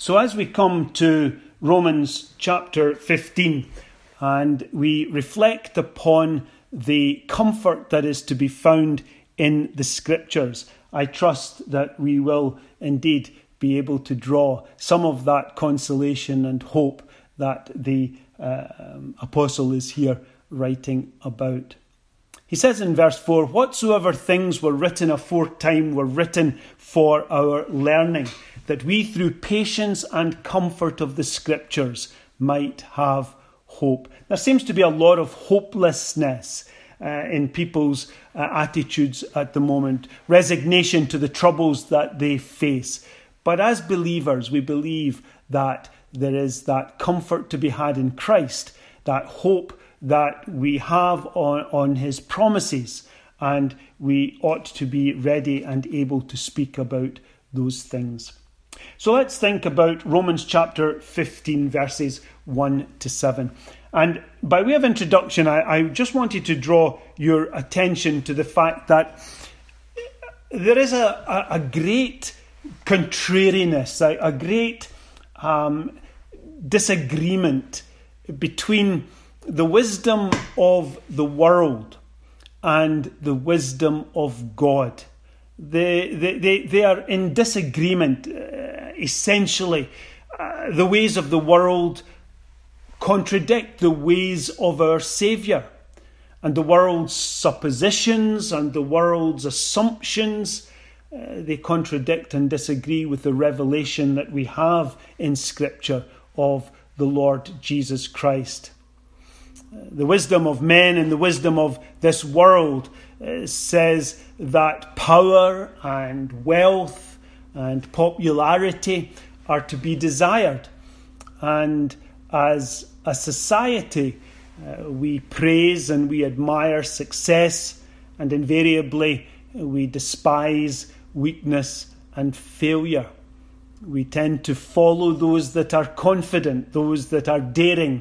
So as we come to Romans chapter 15 and we reflect upon the comfort that is to be found in the Scriptures, I trust that we will indeed be able to draw some of that consolation and hope that the apostle is here writing about. He says in verse 4, "Whatsoever things were written aforetime were written for our learning, that we through patience and comfort of the Scriptures might have hope." There seems to be a lot of hopelessness in people's attitudes at the moment, resignation to the troubles that they face. But as believers, we believe that there is that comfort to be had in Christ, that hope that we have on his promises, and we ought to be ready and able to speak about those things. So let's think about Romans chapter 15, verses 1 to 7. And by way of introduction, I just wanted to draw your attention to the fact that there is a great contrariness, a great disagreement between the wisdom of the world and the wisdom of God. They are in disagreement, essentially. The ways of the world contradict the ways of our Saviour. And the world's suppositions and the world's assumptions, they contradict and disagree with the revelation that we have in Scripture of the Lord Jesus Christ. The wisdom of men and the wisdom of this world says that power and wealth and popularity are to be desired. And as a society, we praise and we admire success, and invariably we despise weakness and failure. We tend to follow those that are confident, those that are daring,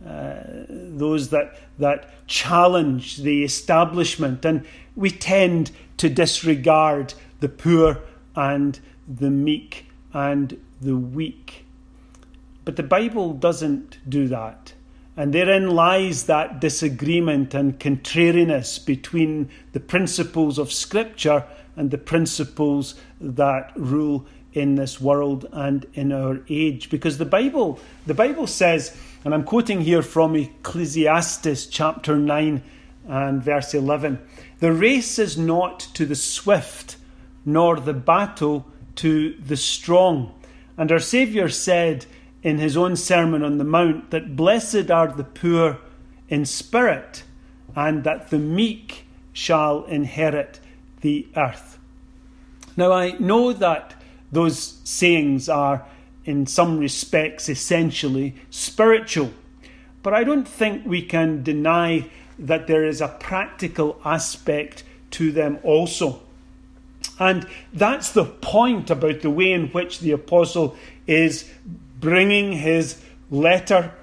those that challenge the establishment, and we tend to disregard the poor and the meek and the weak. But the Bible doesn't do that. And therein lies that disagreement and contrariness between the principles of Scripture and the principles that rule in this world and in our age. Because the Bible says, and I'm quoting here from Ecclesiastes chapter 9 and verse 11, "The race is not to the swift, nor the battle to the strong." And our Saviour said in his own Sermon on the Mount that blessed are the poor in spirit, and that the meek shall inherit the earth. Now I know that those sayings are in some respects essentially spiritual, but I don't think we can deny that there is a practical aspect to them also. And that's the point about the way in which the apostle is bringing his letter,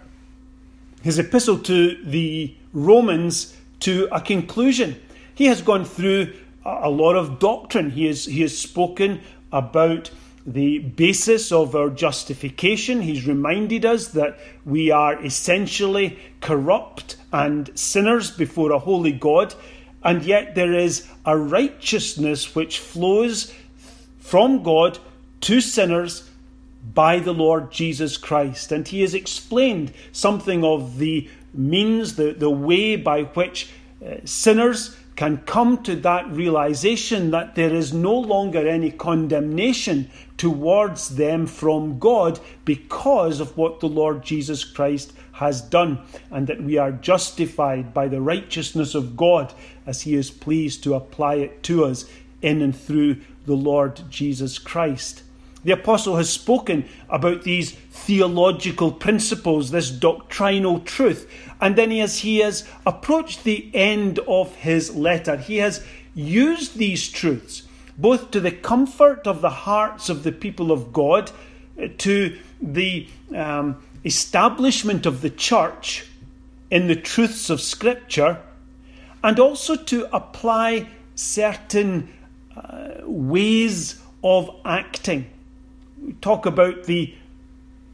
his epistle to the Romans, to a conclusion. He has gone through a lot of doctrine. He has spoken about the basis of our justification. He's reminded us that we are essentially corrupt and sinners before a holy God, and yet there is a righteousness which flows from God to sinners by the Lord Jesus Christ. And he has explained something of the means, the way by which sinners can come to that realization that there is no longer any condemnation towards them from God because of what the Lord Jesus Christ has done, and that we are justified by the righteousness of God as he is pleased to apply it to us in and through the Lord Jesus Christ. The apostle has spoken about these theological principles, this doctrinal truth, and then as he has approached the end of his letter, he has used these truths both to the comfort of the hearts of the people of God, to the establishment of the church in the truths of Scripture, and also to apply certain ways of acting. We talk about the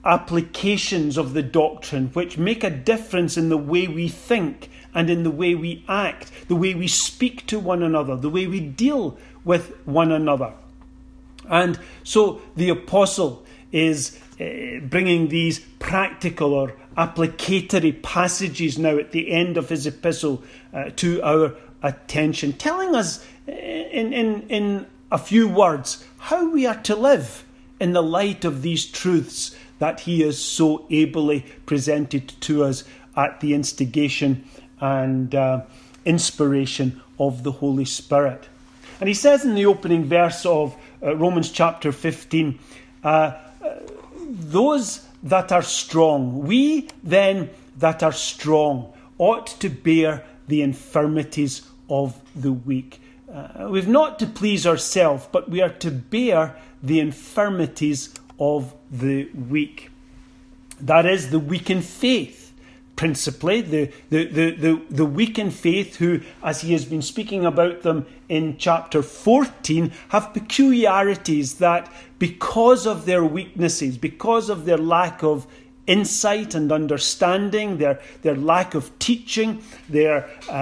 applications of the doctrine which make a difference in the way we think and in the way we act, the way we speak to one another, the way we deal with one another. And so the apostle is bringing these practical or applicatory passages now at the end of his epistle to our attention, telling us in a few words how we are to live in the light of these truths that he has so ably presented to us at the instigation and inspiration of the Holy Spirit. And he says in the opening verse of Romans chapter 15, those that are strong, we then that are strong, ought to bear the infirmities of the weak. We've not to please ourselves, but we are to bear the infirmities of the weak. That is, the weak in faith, principally, the weak in faith who, as he has been speaking about them in chapter 14, have peculiarities that, because of their weaknesses, because of their lack of insight and understanding, their lack of teaching, their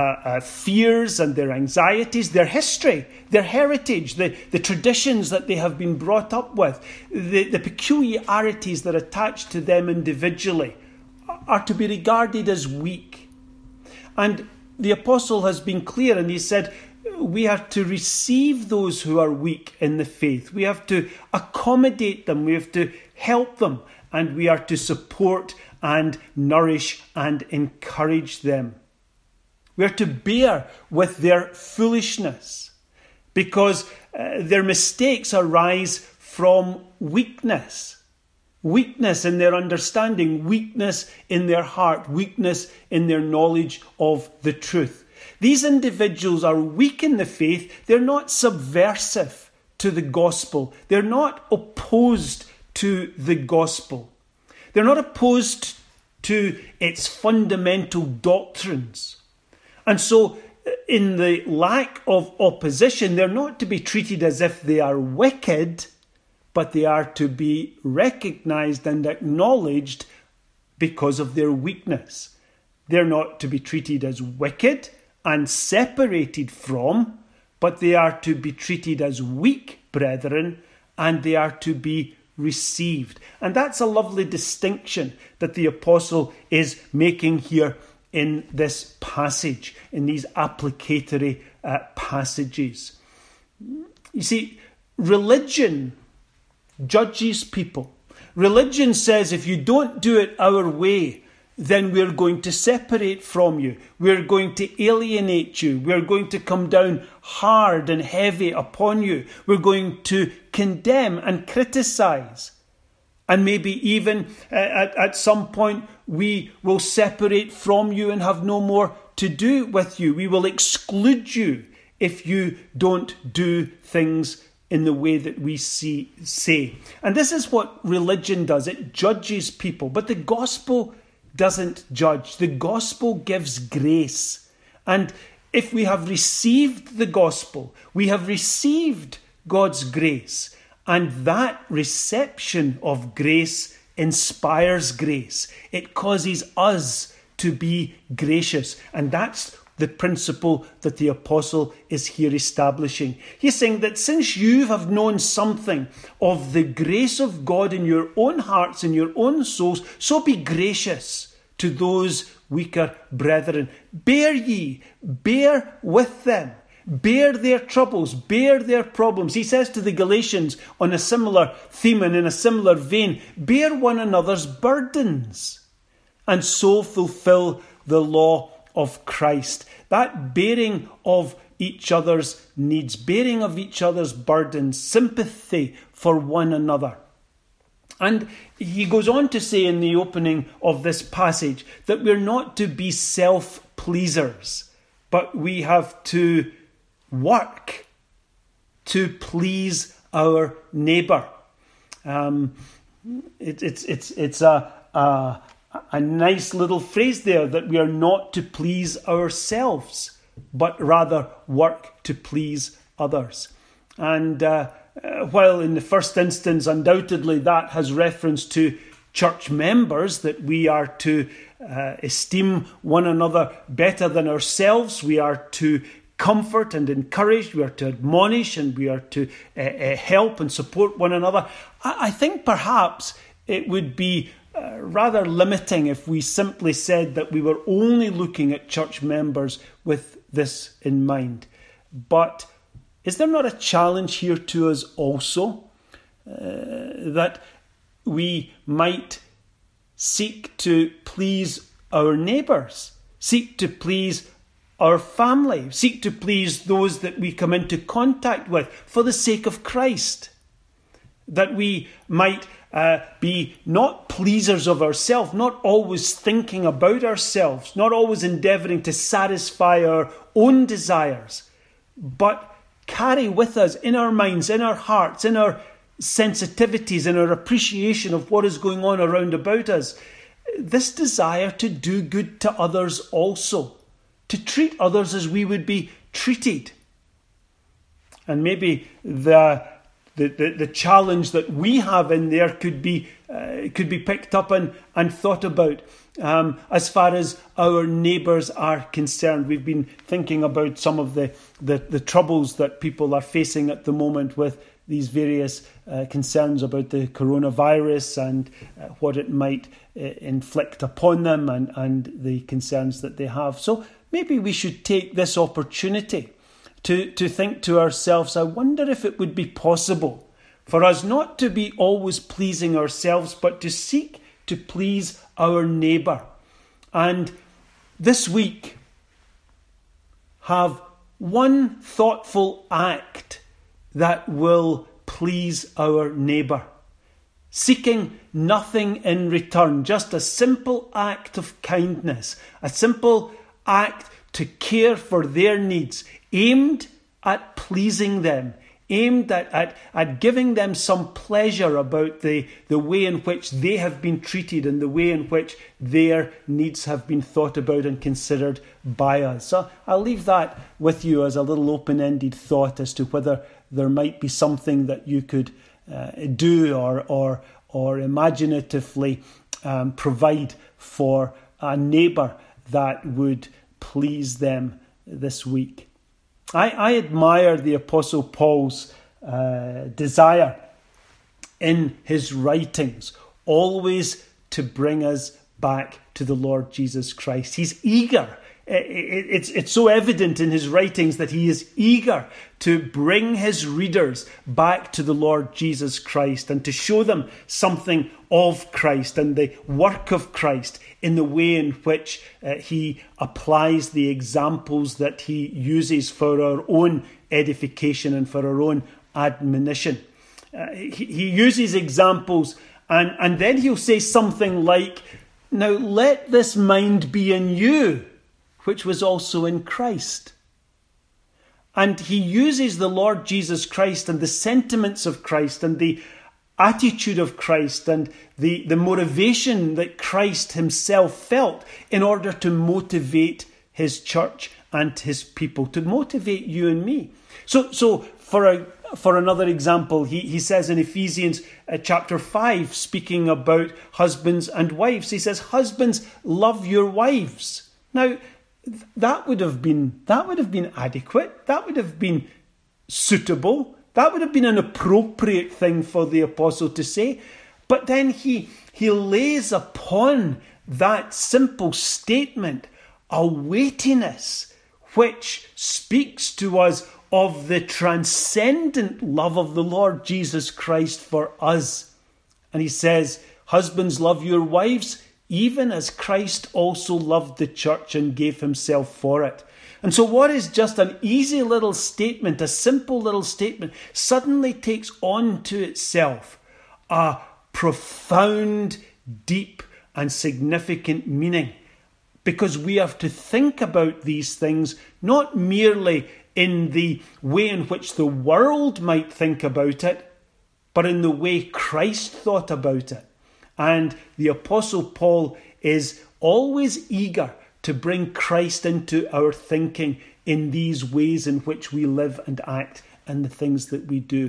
fears and their anxieties, their history, their heritage, the traditions that they have been brought up with, the peculiarities that attach to them individually are to be regarded as weak. And the apostle has been clear, and he said we are to receive those who are weak in the faith. We have to accommodate them. We have to help them. And we are to support and nourish and encourage them. We are to bear with their foolishness, because their mistakes arise from weakness. Weakness in their understanding, weakness in their heart, weakness in their knowledge of the truth. These individuals are weak in the faith. They're not subversive to the gospel. They're not opposed to the gospel. They're not opposed to its fundamental doctrines. And so, in the lack of opposition, they're not to be treated as if they are wicked, but they are to be recognized and acknowledged because of their weakness. They're not to be treated as wicked and separated from, but they are to be treated as weak brethren, and they are to be received. And that's a lovely distinction that the apostle is making here in this passage, in these applicatory passages. You see, religion judges people. Religion says if you don't do it our way, then we're going to separate from you. We're going to alienate you. We're going to come down hard and heavy upon you. We're going to condemn and criticize. And maybe even at some point we will separate from you and have no more to do with you. We will exclude you if you don't do things in the way that we say. And this is what religion does. It judges people. But the gospel doesn't judge. The gospel gives grace. And if we have received the gospel, we have received God's grace. And that reception of grace inspires grace. It causes us to be gracious. And that's the principle that the apostle is here establishing. He's saying that since you have known something of the grace of God in your own hearts, in your own souls, so be gracious to those weaker brethren. Bear with them. Bear their troubles, bear their problems. He says to the Galatians on a similar theme and in a similar vein, bear one another's burdens and so fulfill the law of Christ. That bearing of each other's needs, bearing of each other's burdens, sympathy for one another. And he goes on to say in the opening of this passage that we're not to be self-pleasers, but we have to work to please our neighbour. It's a nice little phrase there, that we are not to please ourselves, but rather work to please others. And while in the first instance, undoubtedly, that has reference to church members, that we are to esteem one another better than ourselves. We are to comfort and encourage. We are to admonish, and we are to help and support one another. I think perhaps it would be rather limiting if we simply said that we were only looking at church members with this in mind. But is there not a challenge here to us also, that we might seek to please our neighbours, seek to please our family, seek to please those that we come into contact with for the sake of Christ? That we might be not pleasers of ourselves, not always thinking about ourselves, not always endeavouring to satisfy our own desires, but carry with us in our minds, in our hearts, in our sensitivities, in our appreciation of what is going on around about us, this desire to do good to others also, to treat others as we would be treated. And maybe the challenge that we have in there could be picked up and thought about as far as our neighbours are concerned. We've been thinking about some of the troubles that people are facing at the moment with these various concerns about the coronavirus and what it might inflict upon them, and the concerns that they have. So maybe we should take this opportunity to think to ourselves, I wonder if it would be possible for us not to be always pleasing ourselves, but to seek to please our neighbour. And this week, have one thoughtful act that will please our neighbour, seeking nothing in return, just a simple act of kindness, a simple act to care for their needs, aimed at pleasing them, aimed at giving them some pleasure about the way in which they have been treated and the way in which their needs have been thought about and considered by us. So I'll leave that with you as a little open-ended thought as to whether there might be something that you could do or imaginatively provide for a neighbour that would please them this week. I admire the Apostle Paul's desire in his writings always to bring us back to the Lord Jesus Christ. He's eager. It's so evident in his writings that he is eager to bring his readers back to the Lord Jesus Christ and to show them something of Christ and the work of Christ in the way in which he applies the examples that he uses for our own edification and for our own admonition. He uses examples and then he'll say something like, now let this mind be in you, which was also in Christ. And he uses the Lord Jesus Christ and the sentiments of Christ and the attitude of Christ and the motivation that Christ himself felt in order to motivate his church and his people, to motivate you and me. So for another example, he says in Ephesians chapter 5, speaking about husbands and wives, he says, husbands, love your wives. Now, that would have been adequate. That would have been suitable. That would have been an appropriate thing for the apostle to say. But then he lays upon that simple statement a weightiness which speaks to us of the transcendent love of the Lord Jesus Christ for us. And he says, husbands, love your wives, even as Christ also loved the church and gave himself for it. And so what is just an easy little statement, a simple little statement, suddenly takes on to itself a profound, deep and significant meaning. Because we have to think about these things not merely in the way in which the world might think about it, but in the way Christ thought about it. And the Apostle Paul is always eager to bring Christ into our thinking in these ways in which we live and act and the things that we do.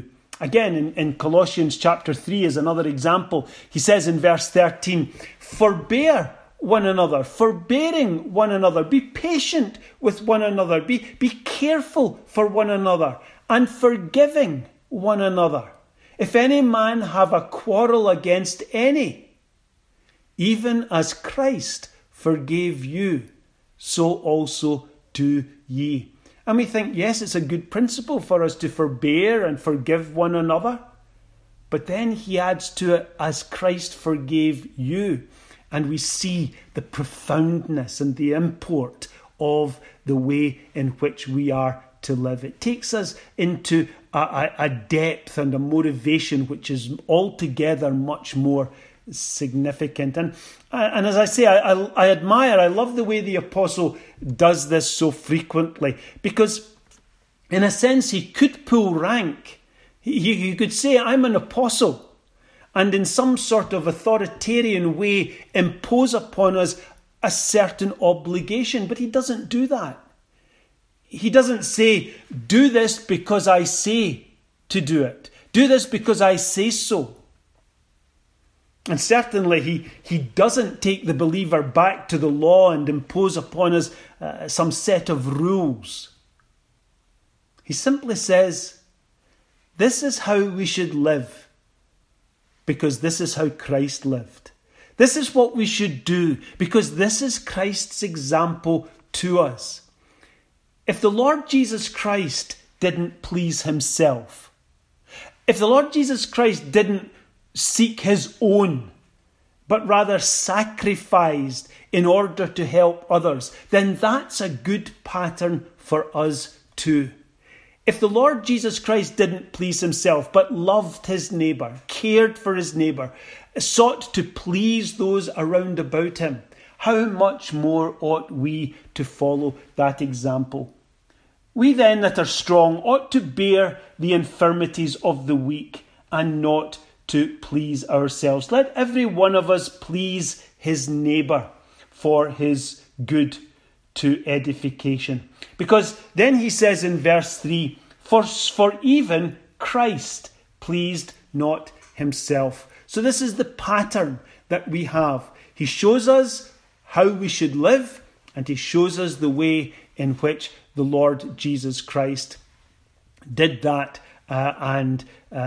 Again, in Colossians chapter 3 is another example. He says in verse 13, "Forbear one another, forbearing one another, be patient with one another, be careful for one another, and forgiving one another. If any man have a quarrel against any, even as Christ forgave you, so also do ye." And we think, yes, it's a good principle for us to forbear and forgive one another. But then he adds to it, as Christ forgave you. And we see the profoundness and the import of the way in which we are to live. It takes us into a depth and a motivation which is altogether much more significant. And as I say, I love the way the apostle does this so frequently, because in a sense he could pull rank. He could say, "I'm an apostle," and in some sort of authoritarian way impose upon us a certain obligation. But he doesn't do that. He doesn't say, "Do this because I say to do it. Do this because I say so." And certainly he doesn't take the believer back to the law and impose upon us some set of rules. He simply says, "This is how we should live, because this is how Christ lived. This is what we should do, because this is Christ's example to us." If the Lord Jesus Christ didn't please himself, if the Lord Jesus Christ didn't seek his own, but rather sacrificed in order to help others, then that's a good pattern for us too. If the Lord Jesus Christ didn't please himself, but loved his neighbour, cared for his neighbour, sought to please those around about him, how much more ought we to follow that example? We then that are strong ought to bear the infirmities of the weak and not to please ourselves. Let every one of us please his neighbour for his good to edification. Because then he says in verse 3, For even Christ pleased not himself. So this is the pattern that we have. He shows us how we should live, and he shows us the way in which the Lord Jesus Christ did that, and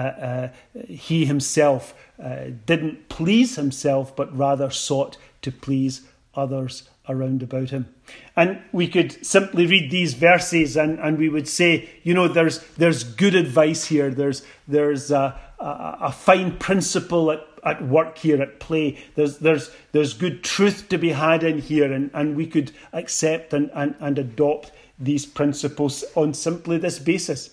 he himself didn't please himself, but rather sought to please others around about him. And we could simply read these verses and we would say, there's good advice here. There's a fine principle at work here, at play. There's good truth to be had in here, and we could accept and adopt these principles on simply this basis.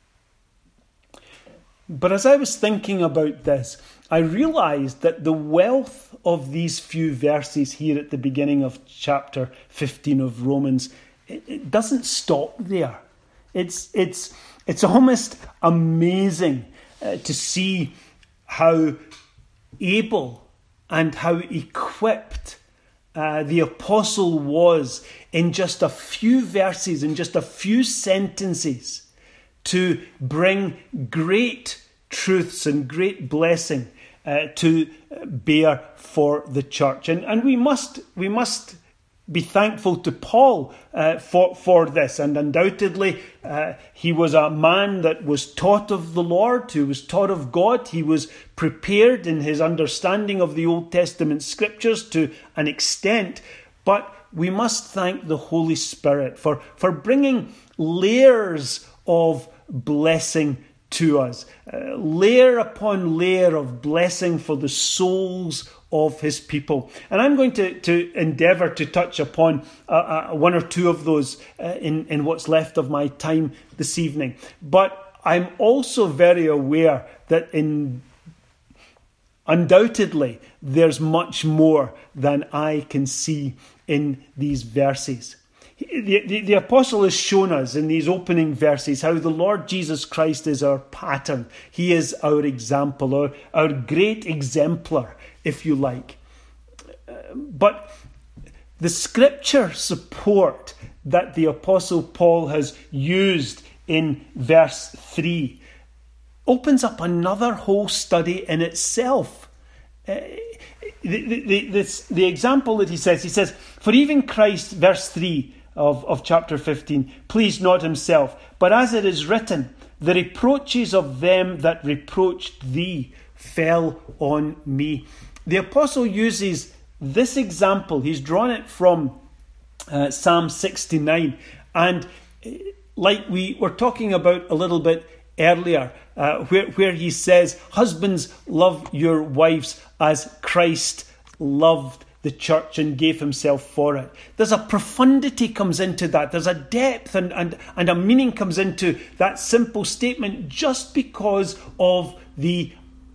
But as I was thinking about this, I realised that the wealth of these few verses here at the beginning of chapter 15 of Romans, it doesn't stop there. It's almost amazing to see how able and how equipped the apostle was in just a few verses, in just a few sentences, to bring great truths and great blessing to bear for the church. And we must be thankful to Paul for this. And undoubtedly, he was a man that was taught of the Lord, who was taught of God. He was prepared in his understanding of the Old Testament scriptures to an extent. But we must thank the Holy Spirit for bringing layers of blessing to us, layer upon layer of blessing for the souls of his people. And I'm going to endeavour to touch upon one or two of those in what's left of my time this evening. But I'm also very aware that undoubtedly there's much more than I can see in these verses. The apostle has shown us in these opening verses how the Lord Jesus Christ is our pattern. He is our example, our great exemplar, if you like. But the scripture support that the apostle Paul has used in verse 3 opens up another whole study in itself. The example that he says, for even Christ, verse 3 of chapter 15, pleased not himself, but as it is written, the reproaches of them that reproached thee fell on me. The apostle uses this example. He's drawn it from Psalm 69. And like we were talking about a little bit earlier, where he says, husbands, love your wives as Christ loved the church and gave himself for it. There's a profundity comes into that. There's a depth and a meaning comes into that simple statement just because of the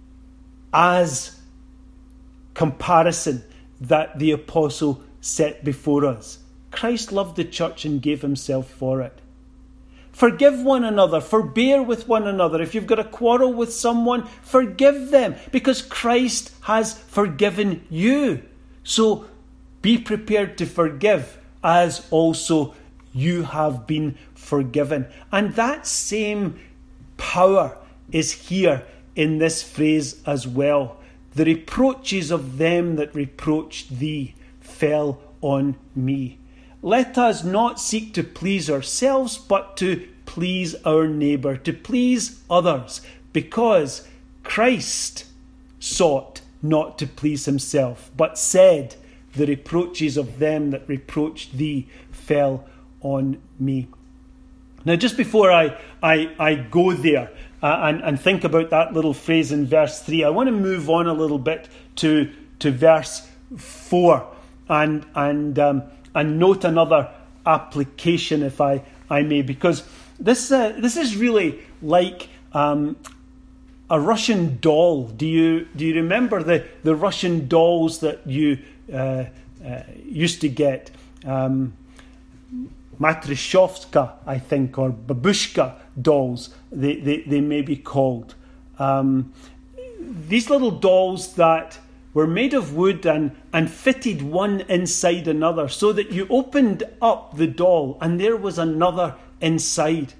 as comparison that the apostle set before us. Christ loved the church and gave himself for it. Forgive one another, forbear with one another. If you've got a quarrel with someone, forgive them, because Christ has forgiven you. So be prepared to forgive as also you have been forgiven. And that same power is here in this phrase as well. The reproaches of them that reproached thee fell on me. Let us not seek to please ourselves, but to please our neighbour, to please others, because Christ sought not to please himself, but said, the reproaches of them that reproached thee fell on me. Now, just before I go there and think about that little phrase in verse 3, I want to move on a little bit to verse 4 and note another application, if I may, because this is really like a Russian doll. Do you remember the Russian dolls that you used to get? Matryoshka, I think, or babushka dolls, they may be called. These little dolls that were made of wood and fitted one inside another, so that you opened up the doll and there was another inside.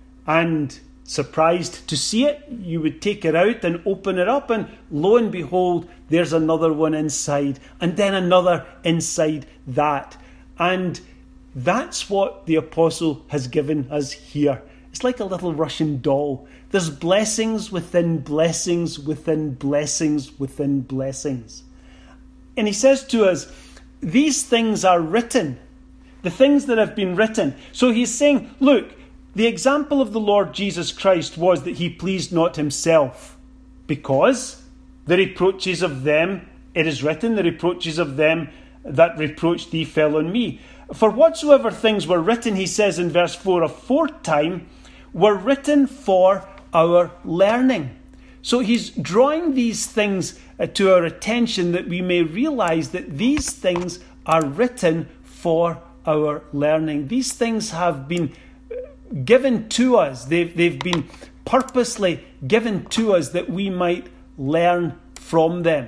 And surprised to see it, you would take it out and open it up, and lo and behold, there's another one inside, and then another inside that. And that's what the apostle has given us here. It's like a little Russian doll. There's blessings within blessings within blessings within blessings. And he says to us, these things are written, the things that have been written. So he's saying, look, the example of the Lord Jesus Christ was that he pleased not himself, because the reproaches of them, it is written, the reproaches of them that reproached thee fell on me. For whatsoever things were written, he says in verse 4, aforetime, were written for our learning. So he's drawing these things to our attention, that we may realize that these things are written for our learning. These things have been given to us. They've been purposely given to us that we might learn from them.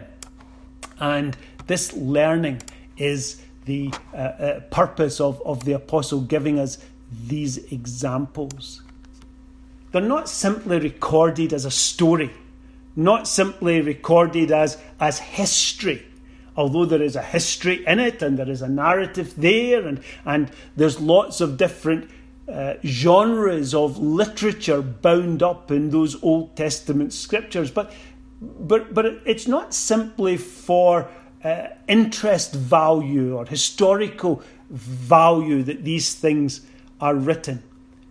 And this learning is the purpose of the apostle giving us these examples. They're not simply recorded as a story, not simply recorded as history, although there is a history in it and there is a narrative there, and there's lots of different genres of literature bound up in those Old Testament scriptures. But it's not simply for interest value or historical value that these things are written.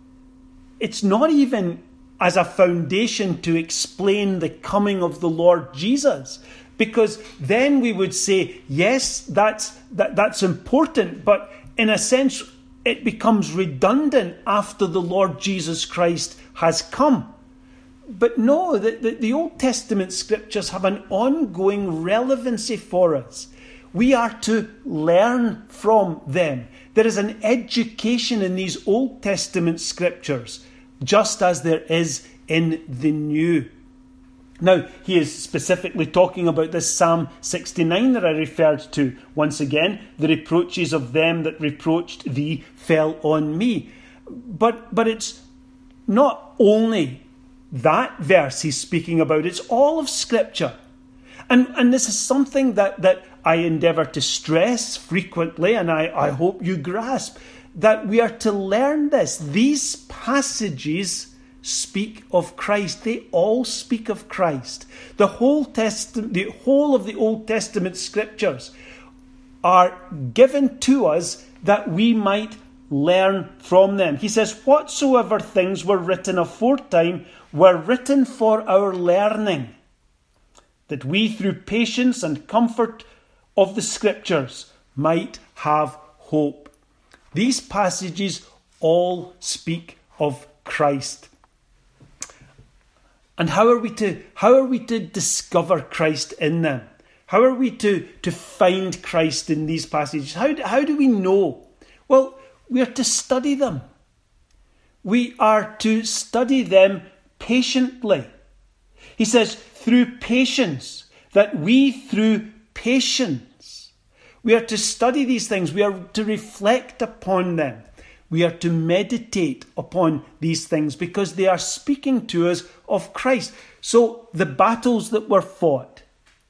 It's not even as a foundation to explain the coming of the Lord Jesus, because then we would say, yes, that's important, but in a sense it becomes redundant after the Lord Jesus Christ has come. But no, the Old Testament scriptures have an ongoing relevancy for us. We are to learn from them. There is an education in these Old Testament scriptures, just as there is in the New. Now, he is specifically talking about this Psalm 69 that I referred to. Once again, the reproaches of them that reproached thee fell on me. But it's not only that verse he's speaking about. It's all of Scripture. And this is something that I endeavour to stress frequently, and I hope you grasp, that we are to learn this. These passages speak of Christ. They all speak of Christ. The whole of the Old Testament Scriptures are given to us that we might learn from them. He says, whatsoever things were written aforetime were written for our learning, that we through patience and comfort of the Scriptures might have hope. These passages all speak of Christ. And how are we to discover Christ in them? How are we to find Christ in these passages? How do we know? Well, we are to study them. We are to study them patiently. He says, through patience, that we through patience, we are to study these things. We are to reflect upon them. We are to meditate upon these things because they are speaking to us of Christ. So the battles that were fought,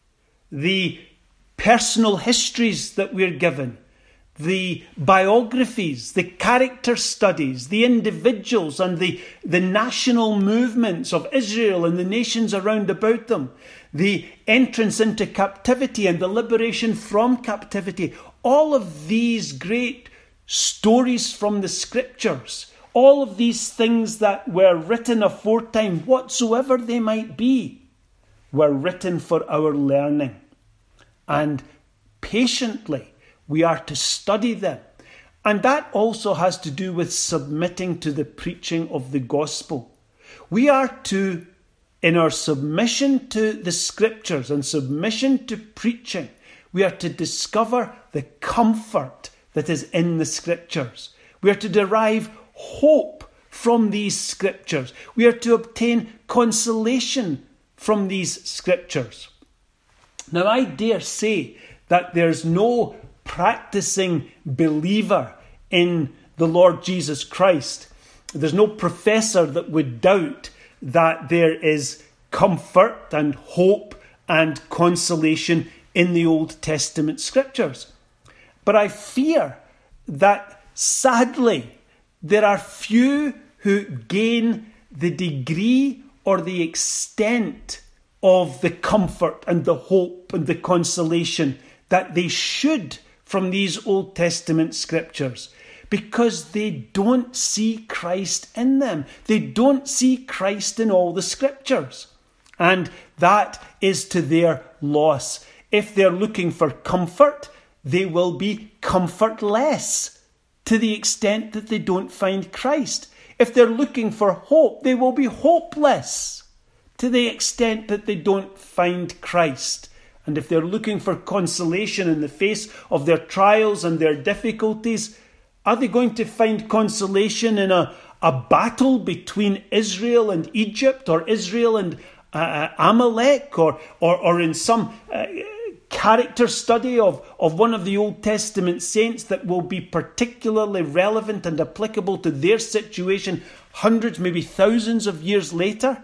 the personal histories that we're given, the biographies, the character studies, the individuals and the national movements of Israel and the nations around about them, the entrance into captivity and the liberation from captivity, all of these great stories from the Scriptures, all of these things that were written aforetime, whatsoever they might be, were written for our learning. And patiently, we are to study them. And that also has to do with submitting to the preaching of the gospel. We are to, in our submission to the Scriptures and submission to preaching, we are to discover the comfort that is in the Scriptures. We are to derive hope from these Scriptures. We are to obtain consolation from these Scriptures. Now, I dare say that there's no practicing believer in the Lord Jesus Christ. There's no professor that would doubt that there is comfort and hope and consolation in the Old Testament Scriptures. But I fear that, sadly, there are few who gain the degree or the extent of the comfort and the hope and the consolation that they should from these Old Testament Scriptures, because they don't see Christ in them. They don't see Christ in all the Scriptures. And that is to their loss. If they're looking for comfort, they will be comfortless to the extent that they don't find Christ. If they're looking for hope, they will be hopeless to the extent that they don't find Christ. And if they're looking for consolation in the face of their trials and their difficulties, are they going to find consolation in a battle between Israel and Egypt, or Israel and Amalek, or in some character study of one of the Old Testament saints that will be particularly relevant and applicable to their situation hundreds, maybe thousands of years later?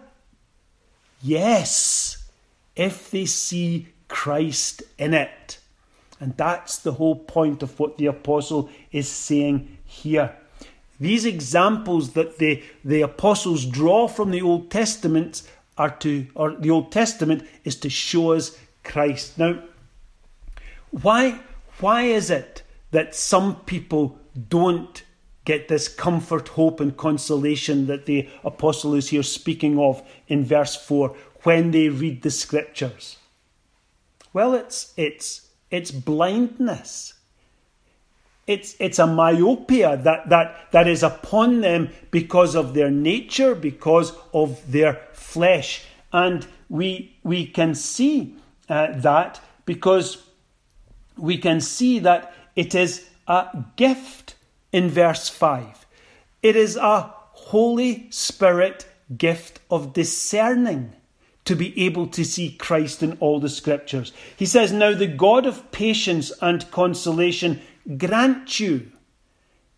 Yes, if they see Christ in it. And that's the whole point of what the apostle is saying here. These examples that the apostles draw from the Old Testament the Old Testament is to show us Christ. Now, why is it that some people don't get this comfort, hope and consolation that the apostle is here speaking of in verse 4 when they read the Scriptures? Well, it's blindness. It's a myopia that is upon them because of their nature, because of their flesh. And we can see that because we can see that it is a gift in verse 5. It is a Holy Spirit gift of discerning to be able to see Christ in all the Scriptures. He says, now the God of patience and consolation grant you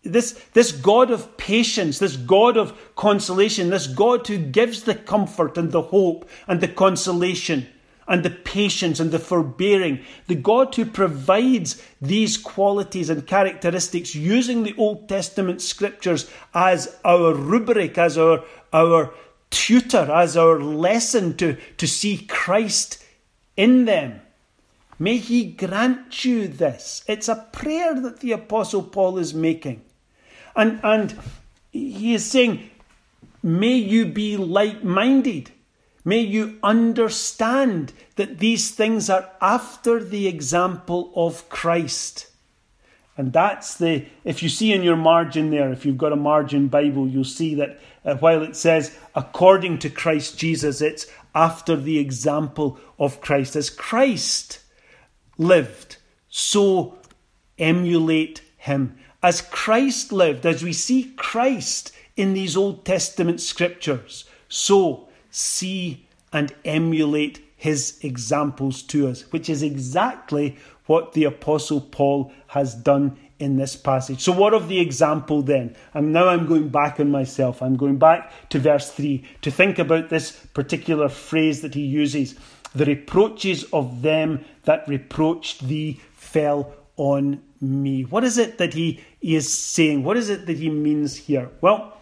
this God of patience, this God of consolation, this God who gives the comfort and the hope and the consolation and the patience and the forbearing, the God who provides these qualities and characteristics using the Old Testament scriptures as our rubric, as our tutor, as our lesson to see Christ in them. May he grant you this. It's a prayer that the Apostle Paul is making. And he is saying, may you be like-minded. May you understand that these things are after the example of Christ. And that's if you see in your margin there, if you've got a margin Bible, you'll see that while it says, according to Christ Jesus, it's after the example of Christ. As Christ lived, so emulate him. As Christ lived, as we see Christ in these Old Testament scriptures, so see and emulate his examples to us, which is exactly what the Apostle Paul has done in this passage. So what of the example then? And now I'm going back on myself. I'm going back to verse 3 to think about this particular phrase that he uses. The reproaches of them that reproached thee fell on me. What is it that he is saying? What is it that he means here? Well,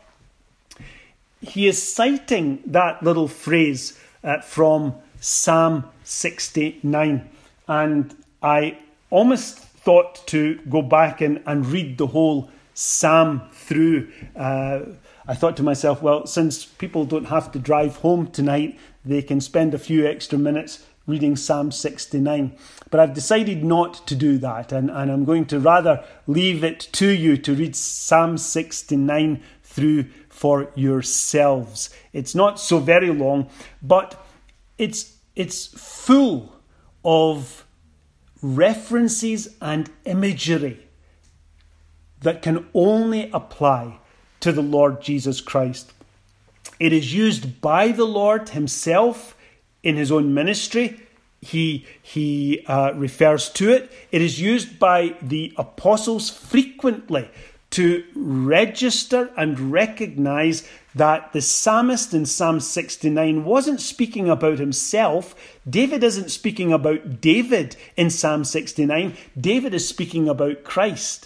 he is citing that little phrase from Psalm 69. And I almost thought to go back and read the whole psalm through. I thought to myself, well, since people don't have to drive home tonight, they can spend a few extra minutes reading Psalm 69. But I've decided not to do that, and I'm going to rather leave it to you to read Psalm 69 through for yourselves. It's not so very long, but it's full of references and imagery that can only apply to the Lord Jesus Christ. It is used by the Lord himself in his own ministry. He refers to it. It is used by the apostles frequently to register and recognize that the psalmist in Psalm 69 wasn't speaking about himself. David isn't speaking about David in Psalm 69. David is speaking about Christ.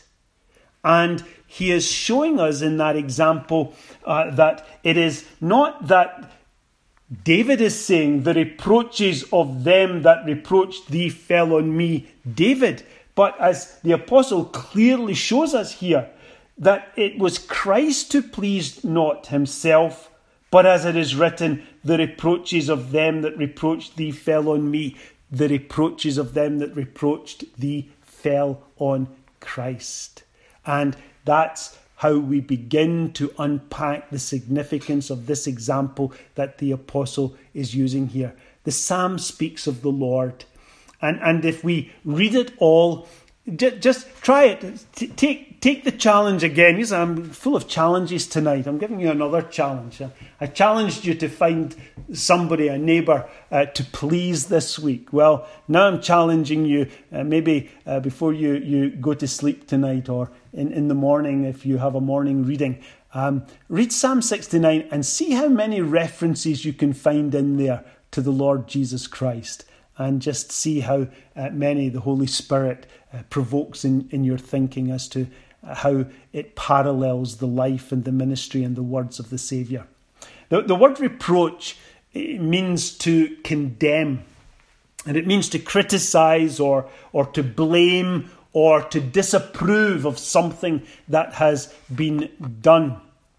And he is showing us in that example that it is not that David is saying, the reproaches of them that reproached thee fell on me, David. But as the apostle clearly shows us here, that it was Christ who pleased not himself, but as it is written, the reproaches of them that reproached thee fell on me. The reproaches of them that reproached thee fell on Christ. And that's how we begin to unpack the significance of this example that the apostle is using here. The psalm speaks of the Lord. And if we read it all, just try it. Take the challenge again. Yes, I'm full of challenges tonight. I'm giving you another challenge. I challenged you to find somebody, a neighbour, to please this week. Well, now I'm challenging you, maybe before you go to sleep tonight, or in the morning if you have a morning reading. Read Psalm 69 and see how many references you can find in there to the Lord Jesus Christ. And just see how many the Holy Spirit provokes in your thinking as to how it parallels the life and the ministry and the words of the Saviour. The word reproach means to condemn. And it means to criticise or to blame or to disapprove of something that has been done.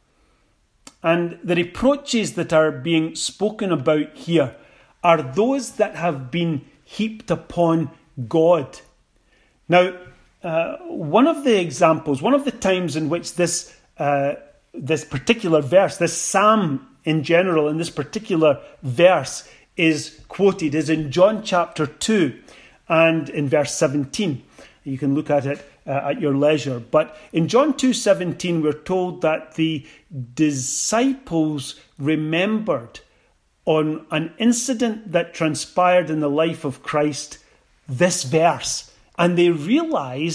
And the reproaches that are being spoken about here are those that have been heaped upon God. Now, one of the examples, one of the times in which this particular verse, this psalm in general, in this particular verse is quoted is in John chapter 2 and in verse 17. You can look at it at your leisure. But in John 2:17, we're told that the disciples remembered on an incident that transpired in the life of Christ, this verse. And they realized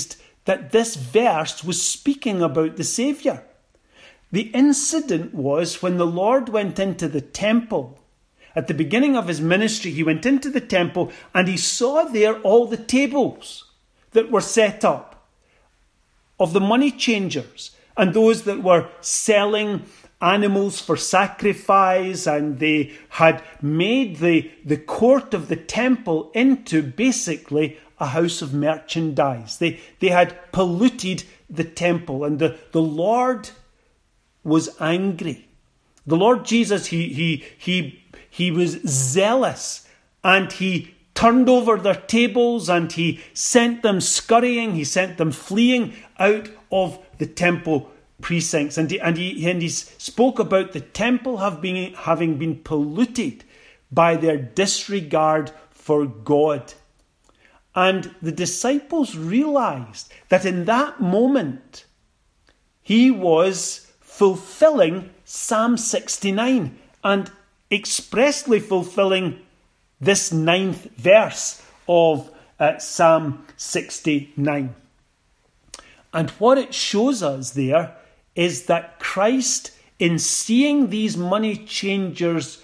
that this verse was speaking about the Saviour. The incident was when the Lord went into the temple. At the beginning of his ministry, he went into the temple and he saw there all the tables that were set up of the money changers and those that were selling animals for sacrifice, and they had made the court of the temple into basically a house of merchandise. They had polluted the temple, and the Lord was angry. The Lord Jesus, he was zealous, and he turned over their tables, and he sent them scurrying, he sent them fleeing out of the temple precincts. And he spoke about the temple having been polluted by their disregard for God. And the disciples realized that in that moment, he was fulfilling Psalm 69 and expressly fulfilling this 9th verse of Psalm 69. And what it shows us there is that Christ, in seeing these money changers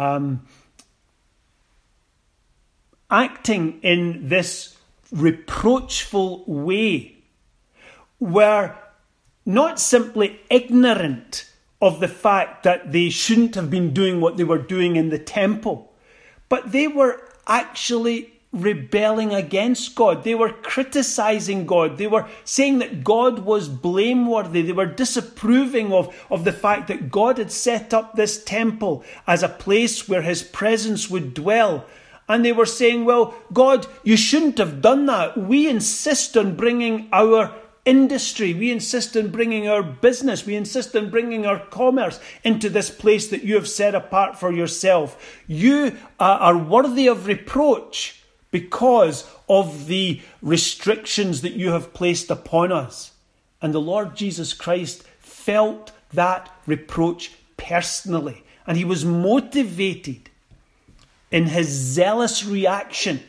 acting in this reproachful way, were not simply ignorant of the fact that they shouldn't have been doing what they were doing in the temple, but they were actually rebelling against God. They were criticizing God. They were saying that God was blameworthy. They were disapproving of the fact that God had set up this temple as a place where his presence would dwell. And they were saying, well, God, you shouldn't have done that. We insist on bringing our industry. We insist on bringing our business. We insist on bringing our commerce into this place that you have set apart for yourself. You are worthy of reproach because of the restrictions that you have placed upon us. And the Lord Jesus Christ felt that reproach personally. And he was motivated in his zealous reaction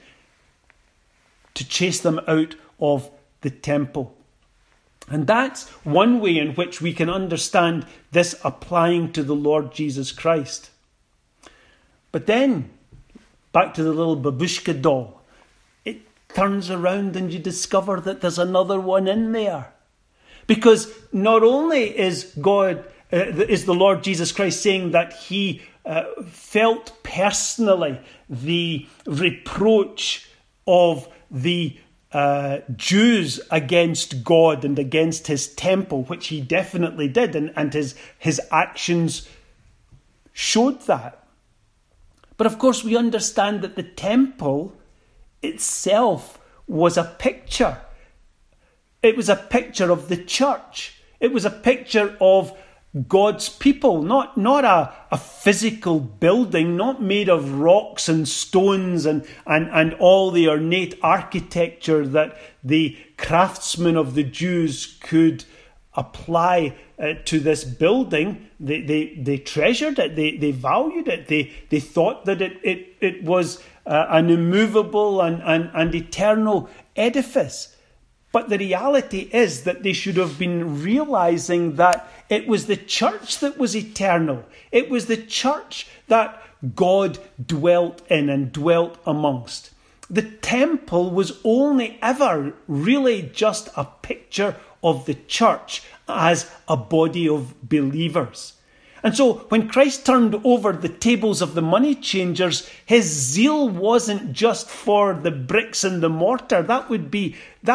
to chase them out of the temple. And that's one way in which we can understand this applying to the Lord Jesus Christ. But then, back to the little babushka doll, it turns around and you discover that there's another one in there. Because not only is the Lord Jesus Christ saying that he felt personally the reproach of the Jews against God and against his temple, which he definitely did, and his actions showed that. But of course we understand that the temple itself was a picture. It was a picture of the church. It was a picture of God's people, not a physical building, not made of rocks and stones and all the ornate architecture that the craftsmen of the Jews could apply to this building. They treasured it, they valued it, they thought that it was an immovable and eternal edifice. But the reality is that they should have been realizing that it was the church that was eternal. It was the church that God dwelt in and dwelt amongst. The temple was only ever really just a picture of the church as a body of believers. And so when Christ turned over the tables of the money changers, his zeal wasn't just for the bricks and the mortar. That would be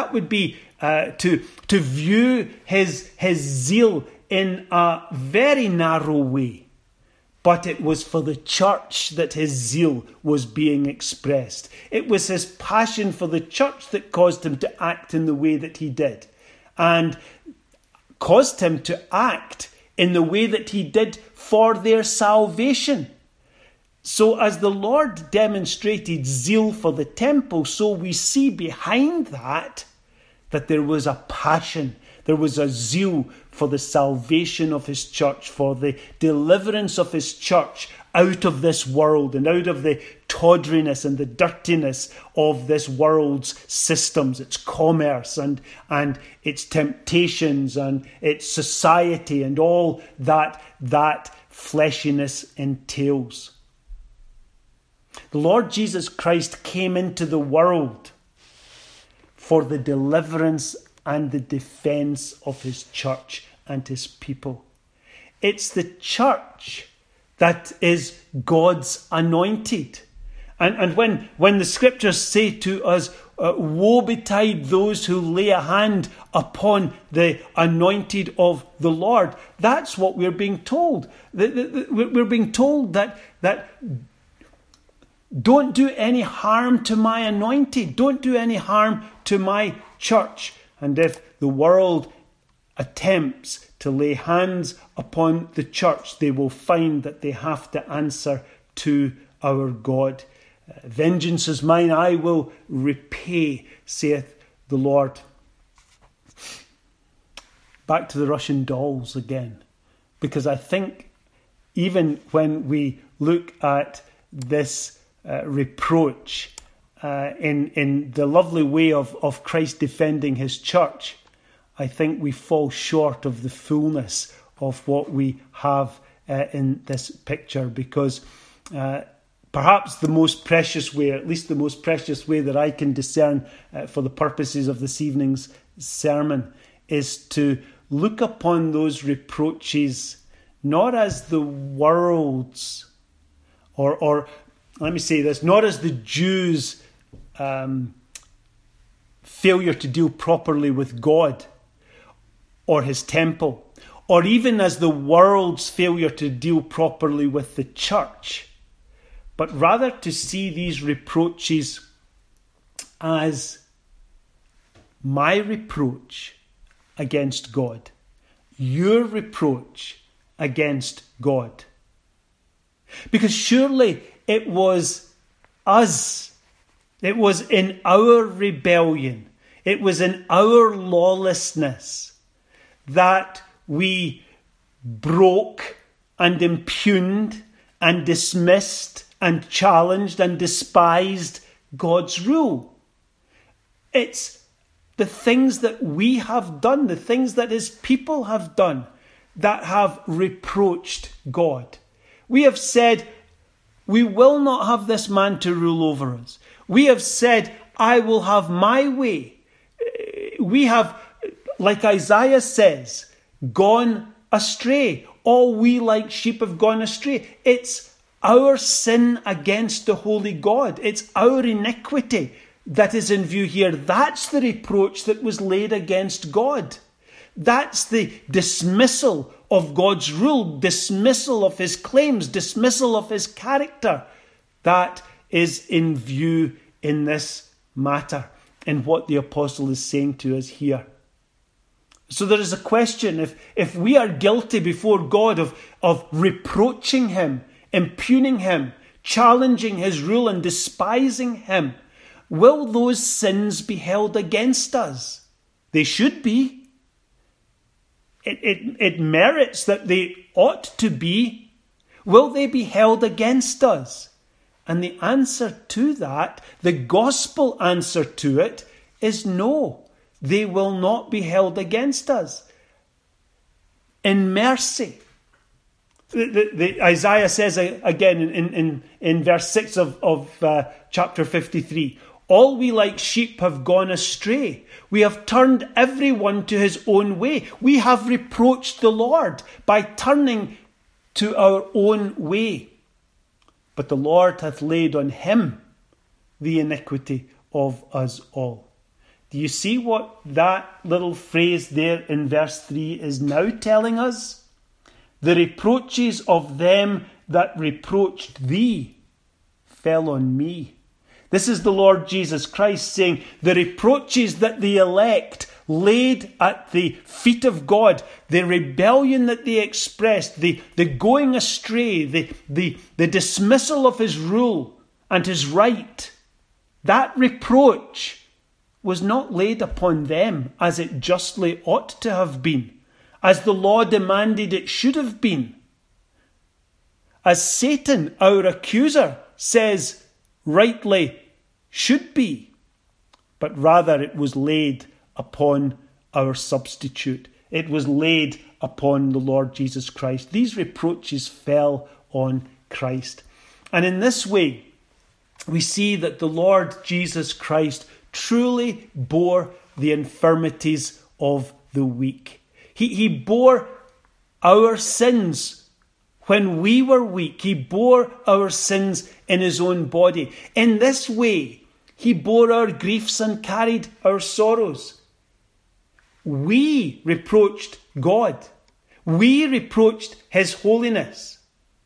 to view his zeal in a very narrow way. But it was for the church that his zeal was being expressed. It was his passion for the church that caused him to act in the way that he did, and caused him to act in the way that he did for their salvation. So as the Lord demonstrated zeal for the temple, so we see behind that there was a passion, there was a zeal for the salvation of his church, for the deliverance of his church out of this world and out of the tawdriness and the dirtiness of this world's systems, its commerce and its temptations and its society and all that fleshiness entails. The Lord Jesus Christ came into the world for the deliverance and the defense of his church and his people. It's the church that is God's anointed. And when the scriptures say to us, woe betide those who lay a hand upon the anointed of the Lord, that's what we're being told. We're being told that don't do any harm to my anointed. Don't do any harm to my church. And if the world attempts to lay hands upon the church, they will find that they have to answer to our God. Vengeance is mine, I will repay, saith the Lord. Back to the Russian dolls again, because I think even when we look at this reproach in the lovely way of Christ defending his church, I think we fall short of the fullness of what we have in this picture, because perhaps the most precious way, at least the most precious way that I can discern for the purposes of this evening's sermon, is to look upon those reproaches not as the world's, or let me say this, not as the Jews' failure to deal properly with God or his temple, or even as the world's failure to deal properly with the church, but rather to see these reproaches as my reproach against God, your reproach against God. Because surely it was us, it was in our rebellion, it was in our lawlessness that we broke and impugned and dismissed and challenged and despised God's rule. It's the things that we have done, the things that his people have done, that have reproached God. We have said, we will not have this man to rule over us. We have said, I will have my way. We have, like Isaiah says, gone astray. All we like sheep have gone astray. It's our sin against the holy God. It's our iniquity that is in view here. That's the reproach that was laid against God. That's the dismissal of God's rule, dismissal of his claims, dismissal of his character. That is in view in this matter, in what the apostle is saying to us here. So there is a question, if we are guilty before God of reproaching him, impugning him, challenging his rule and despising him, will those sins be held against us? They should be. It merits that they ought to be. Will they be held against us? And the answer to that, the gospel answer to it, is no. They will not be held against us. In mercy. Isaiah says again in verse 6 of chapter 53, all we like sheep have gone astray. We have turned everyone to his own way. We have reproached the Lord by turning to our own way. But the Lord hath laid on him the iniquity of us all. Do you see what that little phrase there in verse 3 is now telling us? The reproaches of them that reproached thee fell on me. This is the Lord Jesus Christ saying, the reproaches that the elect laid at the feet of God, the rebellion that they expressed, the going astray, the dismissal of his rule and his right, that reproach was not laid upon them as it justly ought to have been, as the law demanded it should have been. As Satan, our accuser, says rightly should be, but rather it was laid upon our substitute. It was laid upon the Lord Jesus Christ. These reproaches fell on Christ. And in this way, we see that the Lord Jesus Christ truly bore the infirmities of the weak. He bore our sins when we were weak. He bore our sins in his own body. In this way, he bore our griefs and carried our sorrows. We reproached God. We reproached his holiness.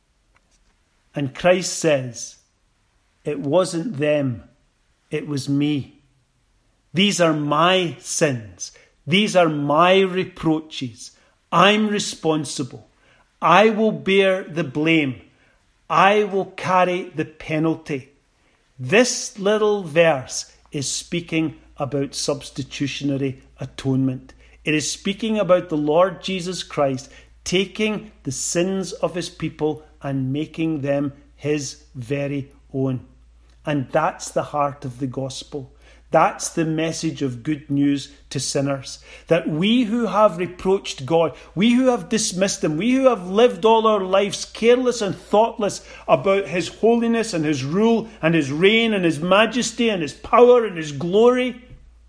And Christ says, it wasn't them, it was me. These are my sins. These are my reproaches. I'm responsible. I will bear the blame. I will carry the penalty. This little verse is speaking about substitutionary atonement. It is speaking about the Lord Jesus Christ taking the sins of his people and making them his very own. And that's the heart of the gospel. That's the message of good news to sinners. That we who have reproached God, we who have dismissed him, we who have lived all our lives careless and thoughtless about his holiness and his rule and his reign and his majesty and his power and his glory,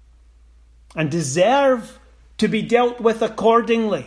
and deserve to be dealt with accordingly,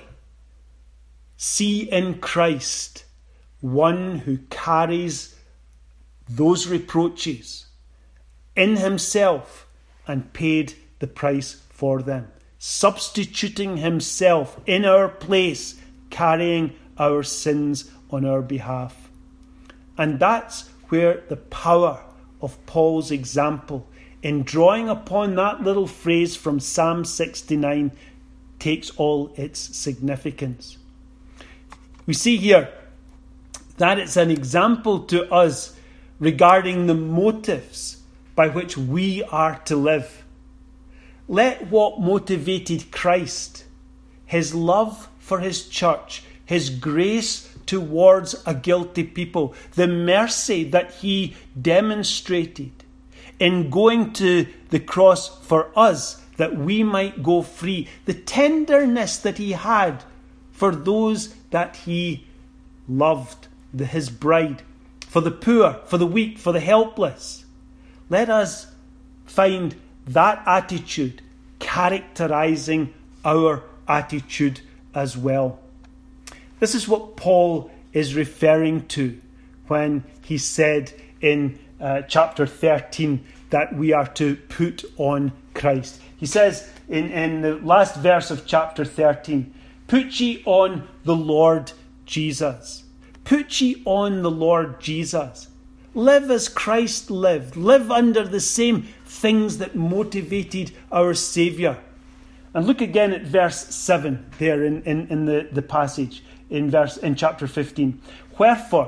see in Christ one who carries those reproaches in himself and paid the price for them, substituting himself in our place, carrying our sins on our behalf. And that's where the power of Paul's example in drawing upon that little phrase from Psalm 69 takes all its significance. We see here that it's an example to us regarding the motives by which we are to live. Let what motivated Christ, his love for his church, his grace towards a guilty people, the mercy that he demonstrated in going to the cross for us that we might go free, the tenderness that he had for those that he loved, his bride, for the poor, for the weak, for the helpless. Let us find that attitude characterizing our attitude as well. This is what Paul is referring to when he said in chapter 13 that we are to put on Christ. He says in the last verse of chapter 13, put ye on the Lord Jesus. Put ye on the Lord Jesus. Live as Christ lived. Live under the same things that motivated our Saviour. And look again at verse 7 there in the passage in chapter 15. Wherefore,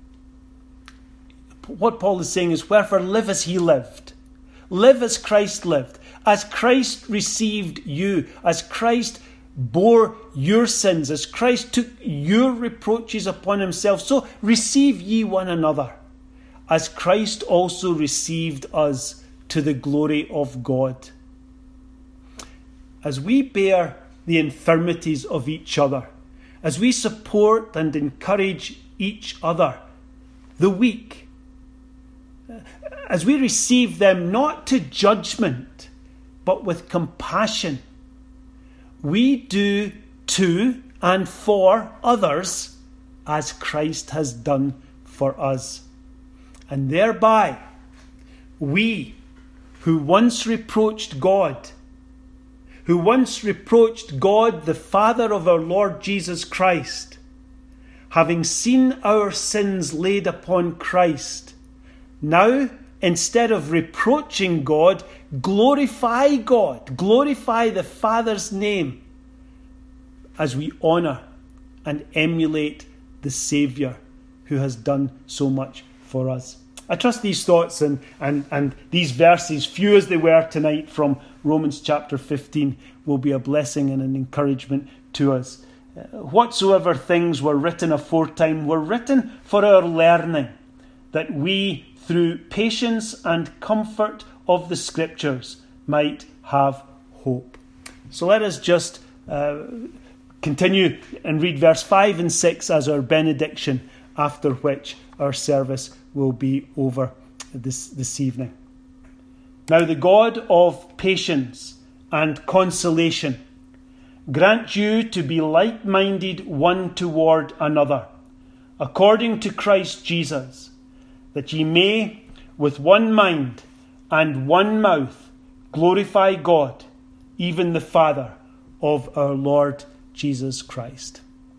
what Paul is saying is, wherefore live as he lived. Live as Christ lived. As Christ received you, as Christ bore your sins, as Christ took your reproaches upon himself, so receive ye one another, as Christ also received us to the glory of God. As we bear the infirmities of each other, as we support and encourage each other, the weak, as we receive them not to judgment, but with compassion, we do to and for others as Christ has done for us. And thereby, we who once reproached God, the Father of our Lord Jesus Christ, having seen our sins laid upon Christ, now, instead of reproaching God, glorify God, glorify the Father's name as we honour and emulate the Saviour who has done so much for us. I trust these thoughts and these verses, few as they were tonight from Romans chapter 15, will be a blessing and an encouragement to us. Whatsoever things were written aforetime were written for our learning, that we, through patience and comfort of the Scriptures, might have hope. So let us just continue and read verse 5 and 6 as our benediction, after which our service will be over this evening. Now the God of patience and consolation grant you to be like-minded one toward another, according to Christ Jesus, that ye may with one mind and one mouth glorify God, even the Father of our Lord Jesus Christ.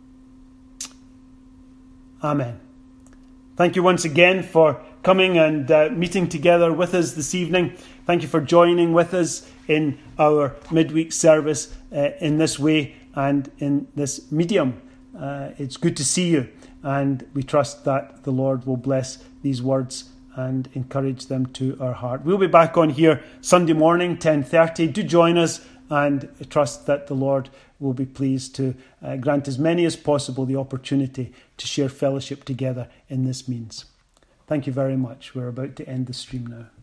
Amen. Thank you once again for coming and meeting together with us this evening. Thank you for joining with us in our midweek service in this way and in this medium. It's good to see you, and we trust that the Lord will bless these words and encourage them to our heart. We'll be back on here Sunday morning, 10:30. Do join us, and trust that the Lord will be pleased to grant as many as possible the opportunity to share fellowship together in this means. Thank you very much. We're about to end the stream now.